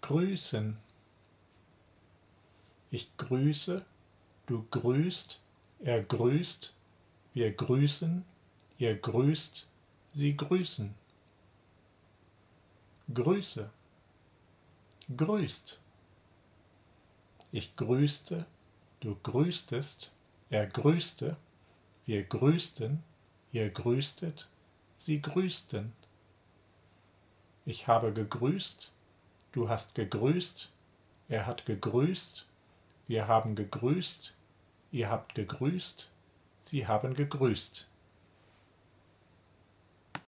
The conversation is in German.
Grüßen. Ich grüße, du grüßt, er grüßt, wir grüßen, ihr grüßt, sie grüßen. Grüße. Grüßt. Ich grüßte, du grüßtest, er grüßte, wir grüßten, ihr grüßtet, sie grüßten. Ich habe gegrüßt, du hast gegrüßt, er hat gegrüßt, wir haben gegrüßt, ihr habt gegrüßt, sie haben gegrüßt.